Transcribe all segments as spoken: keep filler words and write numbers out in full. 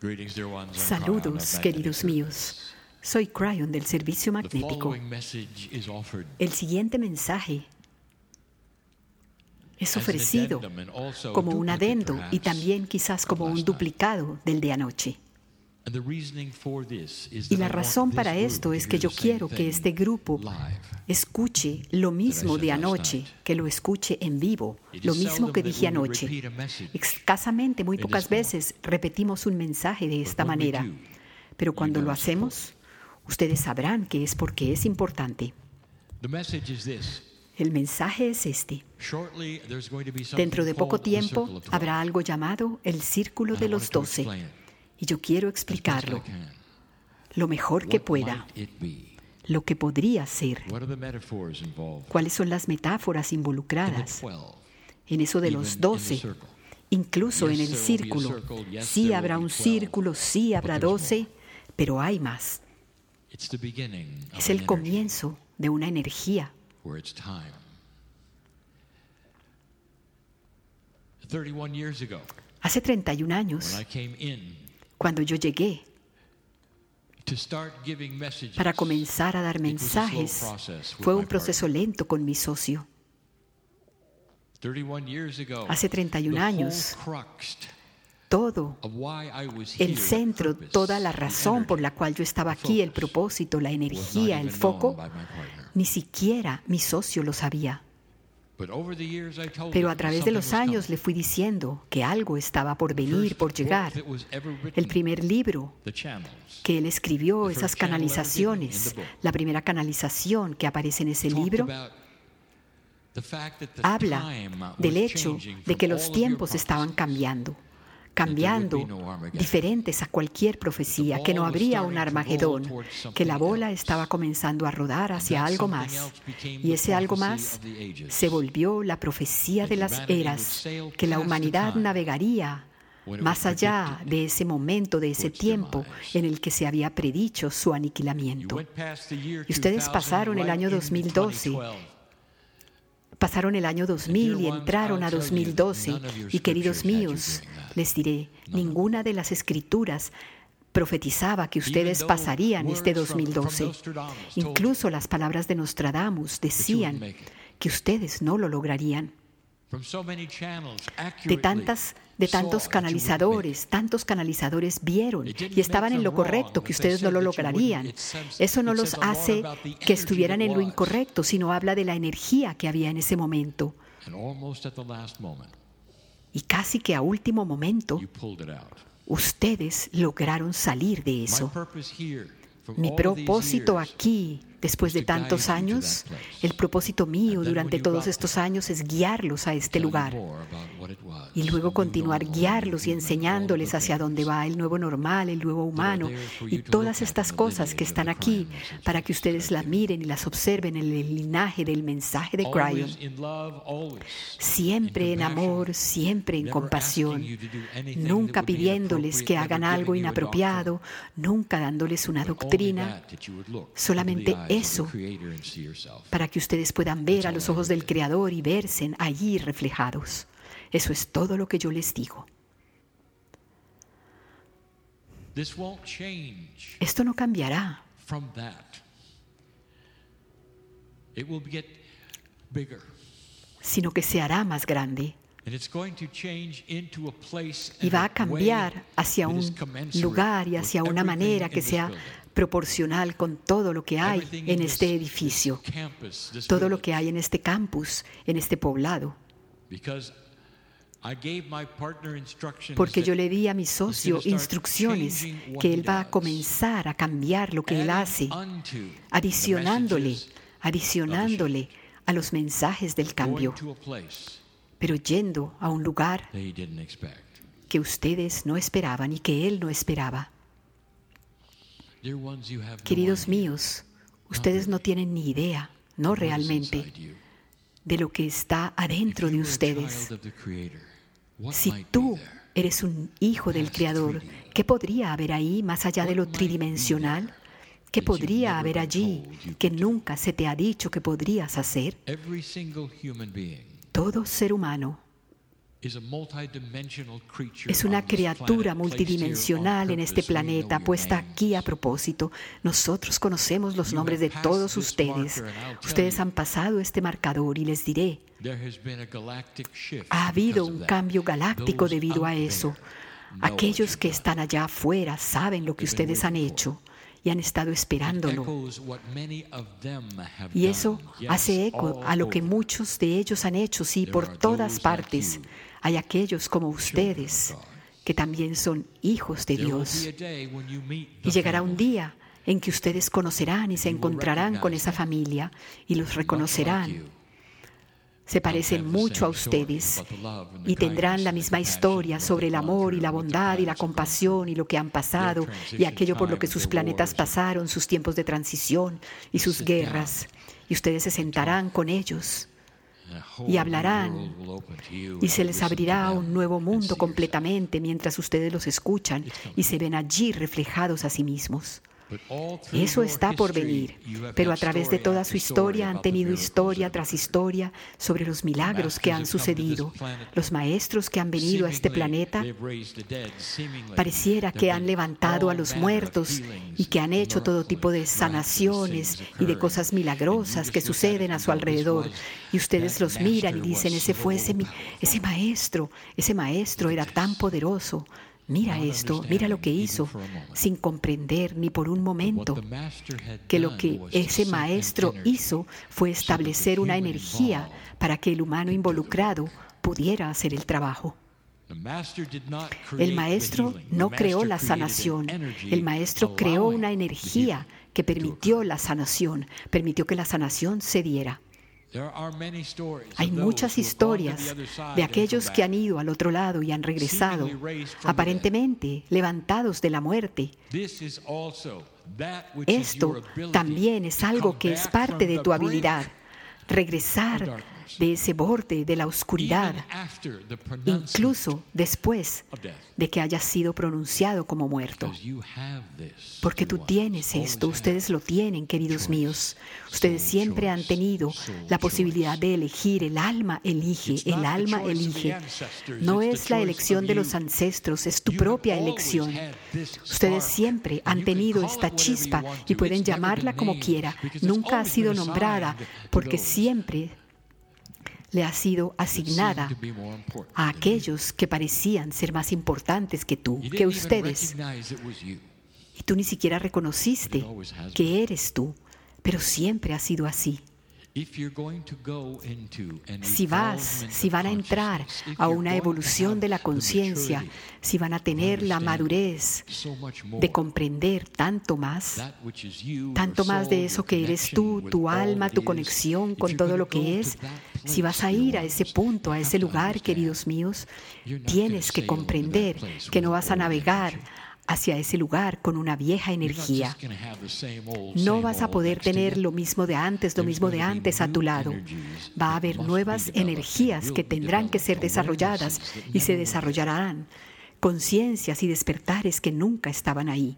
Saludos, queridos míos. Soy Cryon del Servicio Magnético. El siguiente mensaje es ofrecido como un adendo y también quizás como un duplicado del de anoche. Y la razón para esto es que yo quiero que este grupo escuche lo mismo de anoche, que lo escuche en vivo, lo mismo que dije anoche. Escasamente, muy pocas veces repetimos un mensaje de esta manera, pero cuando lo hacemos, ustedes sabrán que es porque es importante. El mensaje es este. Dentro de poco tiempo habrá algo llamado el Círculo de los Doce. Y yo quiero explicarlo lo mejor que pueda, lo que podría ser, cuáles son las metáforas involucradas en eso de los doce, incluso en el círculo. Sí habrá un círculo, sí habrá doce, pero hay más. Es el comienzo de una energía. Hace treinta y un años, cuando yo llegué para comenzar a dar mensajes, fue un proceso lento con mi socio. Hace treinta y un años, todo el centro, toda la razón por la cual yo estaba aquí, el propósito, la energía, el foco, ni siquiera mi socio lo sabía. Pero a través de los años le fui diciendo que algo estaba por venir, por llegar. El primer libro que él escribió, esas canalizaciones, la primera canalización que aparece en ese libro, habla del hecho de que los tiempos estaban cambiando. cambiando, diferentes a cualquier profecía, que no habría un Armagedón, que la bola estaba comenzando a rodar hacia algo más. Y ese algo más se volvió la profecía de las eras, que la humanidad navegaría más allá de ese momento, de ese tiempo en el que se había predicho su aniquilamiento. Y ustedes pasaron el año dos mil doce, pasaron el año dos mil y entraron a dos mil doce. Y queridos míos, les diré, ninguna de las escrituras profetizaba que ustedes pasarían este dos mil doce. Incluso las palabras de Nostradamus decían que ustedes no lo lograrían. De tantas, de tantos canalizadores, tantos canalizadores vieron y estaban en lo correcto, que ustedes no lo lograrían. Eso no los hace que estuvieran en lo incorrecto, sino habla de la energía que había en ese momento. Y casi que a último momento, ustedes lograron salir de eso. Mi propósito aquí, después de tantos años, el propósito mío durante todos estos años es guiarlos a este lugar y luego continuar guiarlos y enseñándoles hacia dónde va el nuevo normal, el nuevo humano y todas estas cosas que están aquí para que ustedes las miren y las observen en el linaje del mensaje de Cryon. Siempre en amor, siempre en compasión, nunca pidiéndoles que hagan algo inapropiado, nunca dándoles una doctrina, solamente eso, para que ustedes puedan ver a los ojos del Creador y verse allí reflejados. Eso es todo lo que yo les digo. Esto no cambiará. Sino que se hará más grande. Y va a cambiar hacia un lugar y hacia una manera que sea proporcional con todo lo que hay en este edificio, todo lo que hay en este campus, en este poblado. Porque yo le di a mi socio instrucciones que él va a comenzar a cambiar lo que él hace, adicionándole, adicionándole a los mensajes del cambio, pero yendo a un lugar que ustedes no esperaban y que él no esperaba. Queridos míos, ustedes no tienen ni idea, no realmente, de lo que está adentro de ustedes. Si tú eres un hijo del Creador, ¿qué podría haber ahí más allá de lo tridimensional? ¿Qué podría haber allí que nunca se te ha dicho que podrías hacer? Todo ser humano Es una criatura multidimensional en este planeta, puesta aquí a propósito. Nosotros conocemos los nombres de todos ustedes. Ustedes han pasado este marcador y les diré, ha habido un cambio galáctico debido a eso. Aquellos que están allá afuera saben lo que ustedes han hecho y han estado esperándolo. Y eso hace eco a lo que muchos de ellos han hecho, sí, por todas partes. Hay aquellos como ustedes que también son hijos de Dios. Y llegará un día en que ustedes conocerán y se encontrarán con esa familia y los reconocerán. Se parecen mucho a ustedes y tendrán la misma historia sobre el amor y la bondad y la compasión y lo que han pasado y aquello por lo que sus planetas pasaron, sus tiempos de transición y sus guerras. Y ustedes se sentarán con ellos y hablarán y se les abrirá un nuevo mundo completamente mientras ustedes los escuchan y se ven allí reflejados a sí mismos. Eso está por venir, pero a través de toda su historia han tenido historia tras historia sobre los milagros que han sucedido. Los maestros que han venido a este planeta pareciera que han levantado a los muertos y que han hecho todo tipo de sanaciones y de cosas milagrosas que suceden a su alrededor. Y ustedes los miran y dicen, ese fue ese, ese maestro, ese maestro era tan poderoso. Mira esto, mira lo que hizo, sin comprender ni por un momento que lo que ese maestro hizo fue establecer una energía para que el humano involucrado pudiera hacer el trabajo. El maestro no creó la sanación, el maestro creó una energía que permitió la sanación, permitió que la sanación se diera. Hay muchas historias de aquellos que han ido al otro lado y han regresado, aparentemente levantados de la muerte. Esto también es algo que es parte de tu habilidad, regresar de ese borde de la oscuridad, incluso después de que hayas sido pronunciado como muerto. Porque tú tienes esto, ustedes lo tienen, queridos míos. Ustedes siempre han tenido la posibilidad de elegir. El alma elige, el alma elige. No es la elección de los ancestros, es tu propia elección. Ustedes siempre han tenido esta chispa y pueden llamarla como quiera. Nunca ha sido nombrada porque siempre le ha sido asignada a aquellos que parecían ser más importantes que tú, que ustedes. Y tú ni siquiera reconociste que eres tú, pero siempre ha sido así. Si vas, si van a entrar a una evolución de la conciencia, si van a tener la madurez de comprender tanto más, tanto más de eso que eres tú, tu alma, tu conexión con todo lo que es, si vas a ir a ese punto, a ese lugar, queridos míos, tienes que comprender que no vas a navegar hacia ese lugar con una vieja energía. No vas a poder tener lo mismo de antes, lo mismo de antes a tu lado. Va a haber nuevas energías que tendrán que ser desarrolladas y se desarrollarán conciencias y despertares que nunca estaban ahí.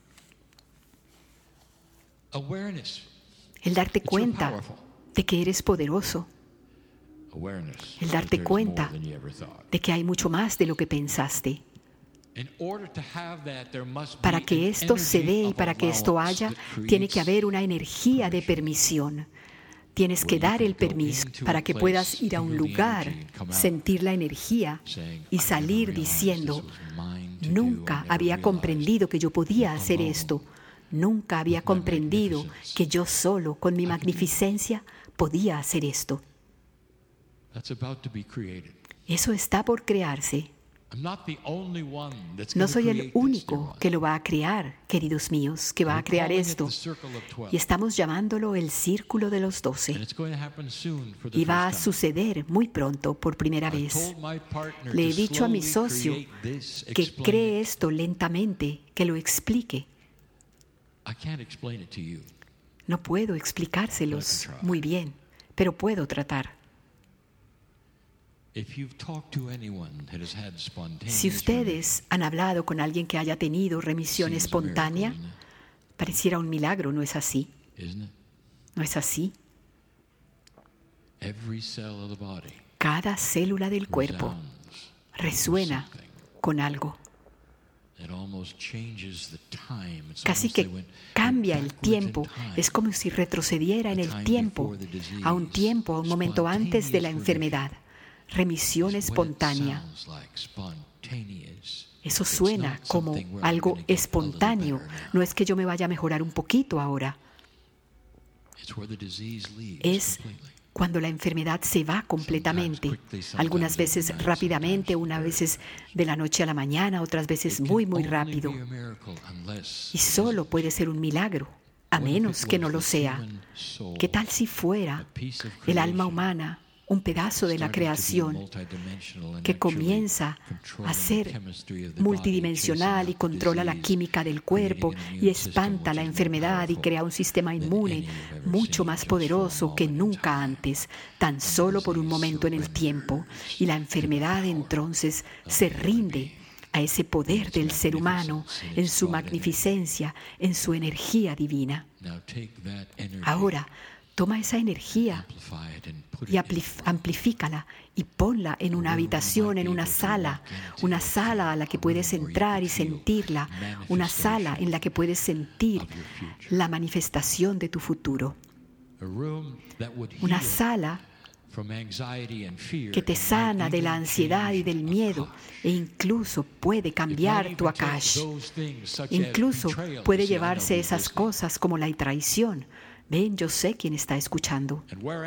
El darte cuenta de que eres poderoso. El darte cuenta de que hay mucho más de lo que pensaste. Para que esto se dé y para que esto haya, tiene que haber una energía de permisión. Tienes que dar el permiso para que puedas ir a un lugar, sentir la energía y salir diciendo, nunca había comprendido que yo podía hacer esto. Nunca había comprendido que yo solo, con mi magnificencia, podía hacer esto. Eso está por crearse. No soy el único que lo va a crear, queridos míos, que va a crear esto. Y estamos llamándolo el Círculo de los Doce. Y va a suceder muy pronto, por primera vez. Le he dicho a mi socio que cree esto lentamente, que lo explique. No puedo explicárselos muy bien, pero puedo tratar. Si ustedes han hablado con alguien que haya tenido remisión espontánea, pareciera un milagro, ¿no es así? ¿No es así? Cada célula del cuerpo resuena con algo. Casi que cambia el tiempo. Es como si retrocediera en el tiempo, a un tiempo, a un momento antes de la enfermedad. Remisión espontánea. Eso suena como algo espontáneo. No es que yo me vaya a mejorar un poquito ahora. Es cuando la enfermedad se va completamente, algunas veces rápidamente, unas veces de la noche a la mañana, otras veces muy, muy rápido. Y solo puede ser un milagro, a menos que no lo sea. ¿Qué tal si fuera el alma humana, un pedazo de la creación que comienza a ser multidimensional y controla la química del cuerpo y espanta la enfermedad y crea un sistema inmune mucho más poderoso que nunca antes, tan solo por un momento en el tiempo? Y la enfermedad entonces se rinde a ese poder del ser humano en su magnificencia, en su energía divina. Ahora, toma esa energía y amplifícala y ponla en una habitación, en una sala, una sala a la que puedes entrar y sentirla, una sala en la que puedes sentir la manifestación de tu futuro. Una sala que te sana de la ansiedad y del miedo e incluso puede cambiar tu akash. Incluso puede llevarse esas cosas como la traición. Ven, yo sé quién está escuchando.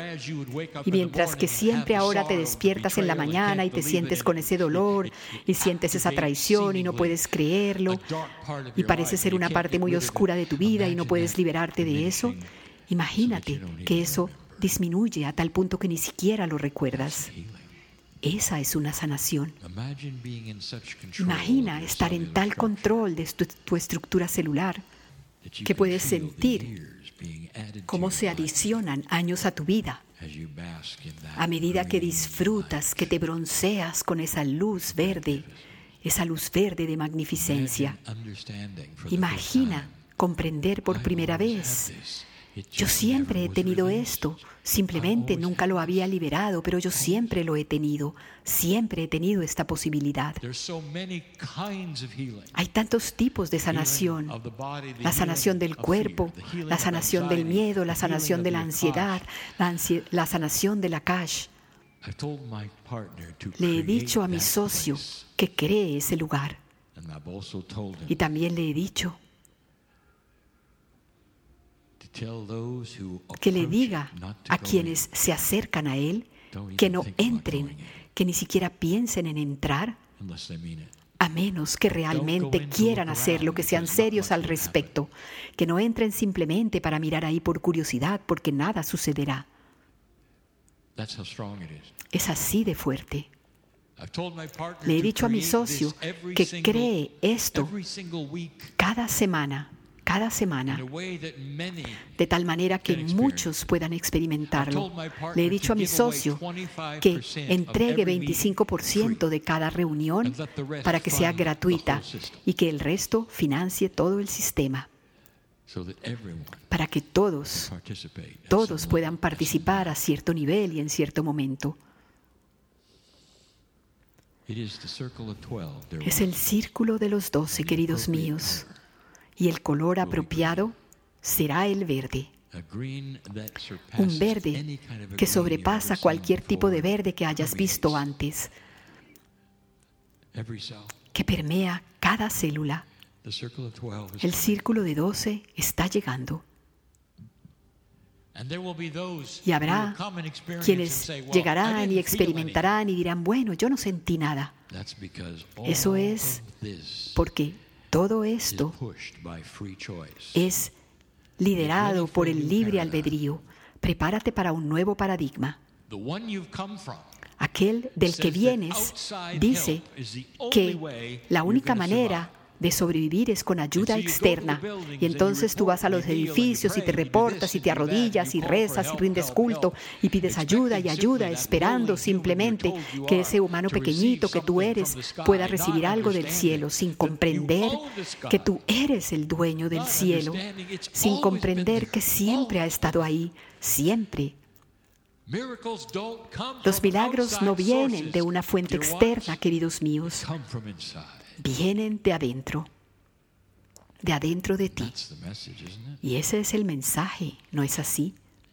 Y mientras que siempre ahora te despiertas en la mañana y te sientes con ese dolor y sientes esa traición y no puedes creerlo y parece ser una parte muy oscura de tu vida y no puedes liberarte de eso, imagínate que eso disminuye a tal punto que ni siquiera lo recuerdas. Esa es una sanación. Imagina estar en tal control de tu, tu estructura celular que puedes sentir cómo se adicionan años a tu vida a medida que disfrutas, que te bronceas con esa luz verde, esa luz verde de magnificencia. Imagina comprender por primera vez. Yo siempre he tenido esto, simplemente nunca lo había liberado, pero yo siempre lo he tenido, siempre he tenido esta posibilidad. Hay tantos tipos de sanación, la sanación del cuerpo, la sanación del miedo, la sanación de la ansiedad, la, ansi- la sanación del akash. Le he dicho a mi socio que cree ese lugar y también le he dicho que le diga a quienes se acercan a él que no entren, que ni siquiera piensen en entrar, a menos que realmente quieran hacerlo, que sean serios al respecto, que no entren simplemente para mirar ahí por curiosidad, porque nada sucederá. Es así de fuerte. Le he dicho a mi socio que cree esto cada semana, cada semana, de tal manera que muchos puedan experimentarlo. Le he dicho a mi socio que entregue veinticinco por ciento de cada reunión para que sea gratuita y que el resto financie todo el sistema, para que todos, todos puedan participar a cierto nivel y en cierto momento. Es el círculo de los doce, queridos míos. Y el color apropiado será el verde. Un verde que sobrepasa cualquier tipo de verde que hayas visto antes, que permea cada célula. El círculo de doce está llegando. Y habrá quienes llegarán y experimentarán y dirán, bueno, yo no sentí nada. Eso es porque todo esto es liderado por el libre albedrío. Prepárate para un nuevo paradigma. Aquel del que vienes dice que la única manera de sobrevivir es con ayuda externa. Y entonces tú vas a los edificios y te reportas y te arrodillas y rezas y rindes culto y pides ayuda y ayuda, esperando simplemente que ese humano pequeñito que tú eres pueda recibir algo del cielo, sin comprender que tú eres el dueño del cielo, sin comprender que siempre ha estado ahí, siempre. Los milagros no vienen de una fuente externa, queridos míos. Vienen de adentro, de adentro de ti. Y ese es el mensaje, ¿no es así?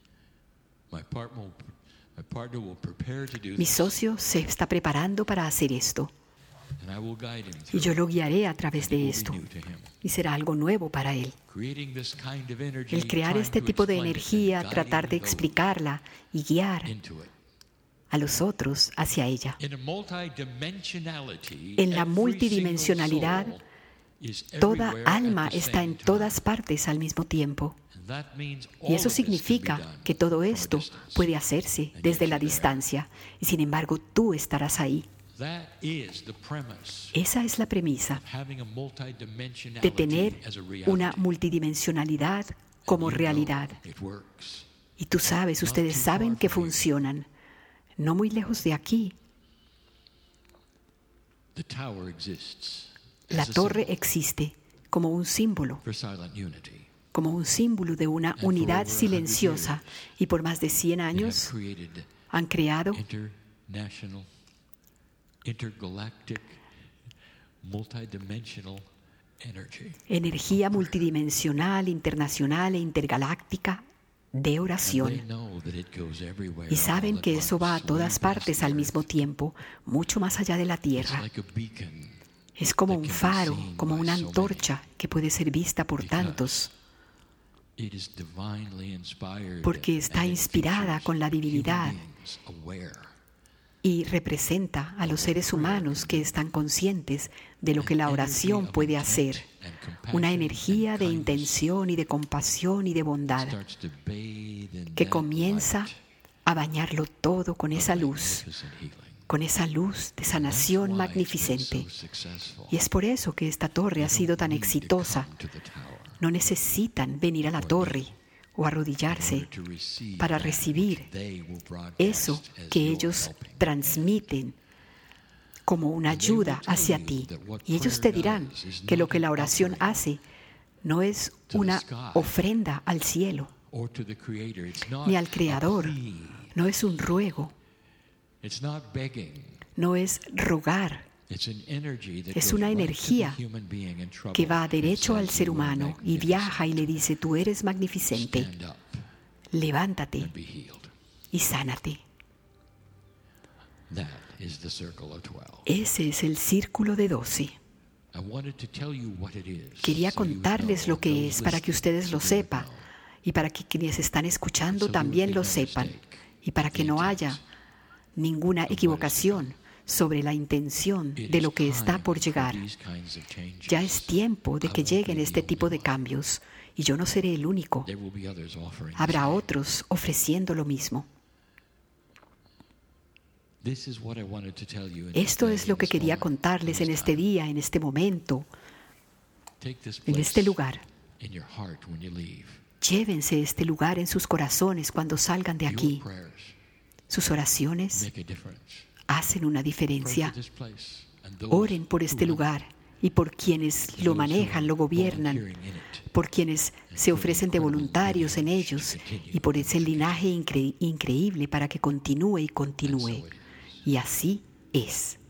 Mi socio se está preparando para hacer esto. Y yo lo guiaré a través de esto. Y será algo nuevo para él. El crear este tipo de energía, tratar de explicarla y guiar a los otros hacia ella. En la multidimensionalidad, toda alma está en todas partes al mismo tiempo. Y eso significa que todo esto puede hacerse desde la distancia. Y sin embargo, tú estarás ahí. Esa es la premisa de tener una multidimensionalidad como realidad. Y tú sabes, ustedes saben que funcionan. No muy lejos de aquí. La torre existe como un símbolo, como un símbolo de una unidad silenciosa. Y por más de cien años han creado energía multidimensional, internacional e intergaláctica de oración. Y saben que eso va a todas partes al mismo tiempo, mucho más allá de la Tierra. Es como un faro, como una antorcha que puede ser vista por tantos, porque está inspirada con la divinidad y representa a los seres humanos que están conscientes de lo que la oración puede hacer. Una energía de intención y de compasión y de bondad que comienza a bañarlo todo con esa luz, con esa luz de sanación magnificente. Y es por eso que esta torre ha sido tan exitosa. No necesitan venir a la torre o arrodillarse para recibir eso que ellos transmiten como una ayuda hacia ti. Y ellos te dirán que lo que la oración hace no es una ofrenda al cielo ni al Creador, no es un ruego, no es rogar. Es una energía que va derecho al ser humano y viaja y le dice: tú eres magnificente, levántate y sánate. Ese es el círculo de doce. Quería contarles lo que es para que ustedes lo sepan y para que quienes están escuchando también lo sepan y para que no haya ninguna equivocación sobre la intención de lo que está por llegar. Ya es tiempo de que lleguen este tipo de cambios y yo no seré el único. Habrá otros ofreciendo lo mismo. Esto es lo que quería contarles en este día, en este momento, en este lugar. Llévense este lugar en sus corazones cuando salgan de aquí. Sus oraciones hacen una diferencia. Oren por este lugar y por quienes lo manejan, lo gobiernan, por quienes se ofrecen de voluntarios en ellos y por ese linaje incre- increíble para que continúe y continúe. Y así es.